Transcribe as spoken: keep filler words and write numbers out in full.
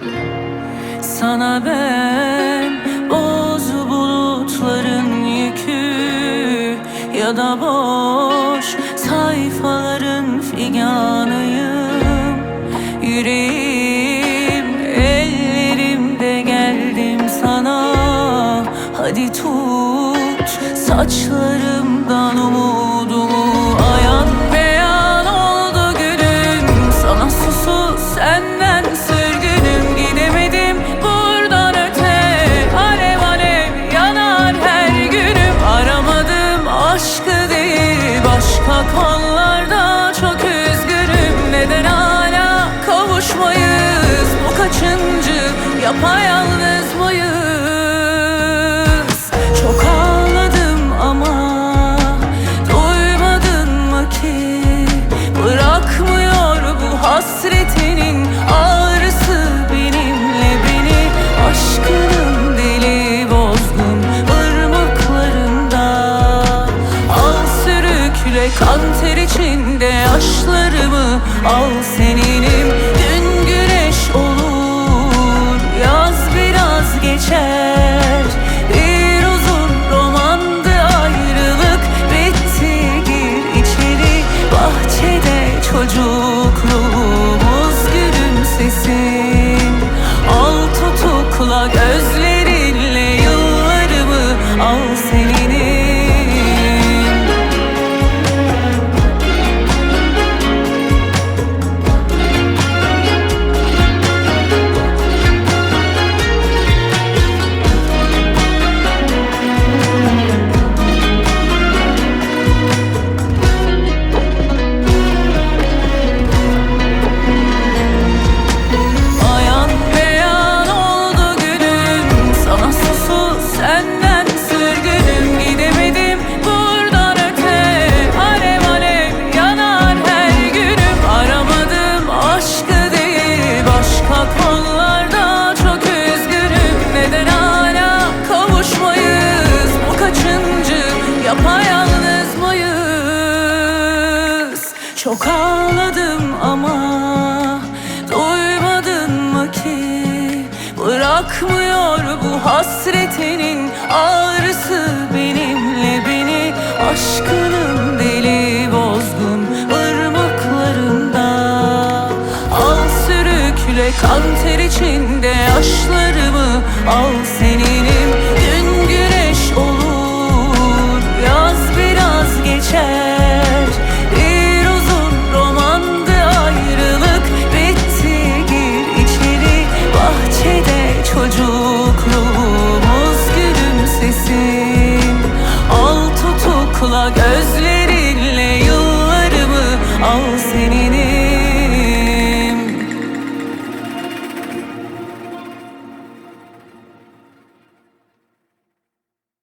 Sana ben boz bulutların yükü ya da boş sayfaların figanıyım. Yüreğim ellerimde geldim sana. Hadi tut saçlarımdan umudumu. Ayan beyan oldu gülüm, sana susuz senden sürgünüm. Gidemedim buradan öte, alev alev yanar her günüm. Aramadım aşkı değil başka kollarda, çok üzgünüm. Neden hala kavuşmayız, bu kaçıncı yapayalnız mıyız? Çok ağladım ama duymadın mı ki? Bırakmıyor bu hasretinin ağrısı benimle beni. Aşkının deli bozgun ırmaklarında al sürükle, kan ter içinde yaşlarımı al seninim. Gün güneş olur, yaz biraz geçer. Bir uzun romandı ayrılık, bitti gir içeri. Bahçede çocukluğumuz gülümsesin. Al tutukla gözlerinle yıllarımı, al seninim. Senden sürgünüm, gidemedim buradan öte, alev alev yanar her günüm. Aramadım aşkı değil başka kollarda, çok üzgünüm. Neden hala kavuşmayız, bu kaçıncı yapayalnız mıyız? Çok ağladım ama duymadın mı ki? Bırakmıyor bu hasretinin ağrısı benimle beni. Aşkının deli bozgun ırmaklarında al sürükle, kan ter içinde yaşlarımı al seninim. Gün güneş olur, yaz biraz geçer. Bir uzun romandı ayrılık, bitti gir içeri. Bahçede çocukluğumuz gülümsesin. Al tutukla gözlerinle yıllarımı, al seninim.